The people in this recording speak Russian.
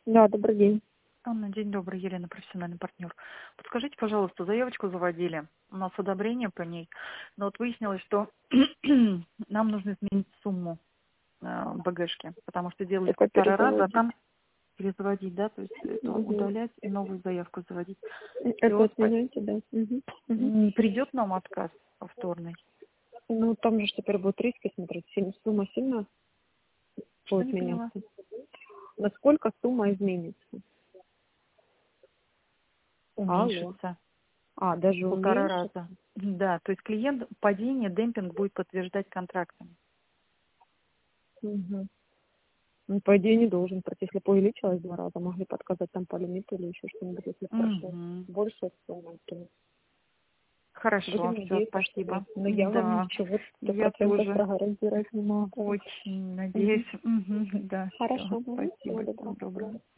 Да, добрый день. Анна, день добрый, Елена, профессиональный партнер. Подскажите, пожалуйста, заявочку заводили, у нас одобрение по ней, но вот выяснилось, что нам нужно изменить сумму БГшки, потому что делали Только полтора раза, а перезаводить. там перезаводить, да, то есть это Угу. удалять и новую заявку заводить. И Это вот отменяйте, да. Угу. Угу. не придет нам отказ повторный. Ну, там же теперь будут риски смотреть. Сумма сильно Что будет не поняла? меняться. Насколько сумма изменится? Алло. Уменьшится Даже полтора уменьшится? раза. Да, то есть клиент падение, демпинг будет подтверждать контрактами. Угу. Ну, по идее, не должен пройти. Если увеличилось 2 раза, могли подказать там по лимиту или еще что-нибудь, если прошло Мгм. больше суммы. То Хорошо, будем все, надеяться, что нет. спасибо. Но я вам Да, ничего я 100% тоже прогарантировать не могу. очень Угу. надеюсь. Да, все, Хорошо. Угу. Всего спасибо. Всего доброго. доброго.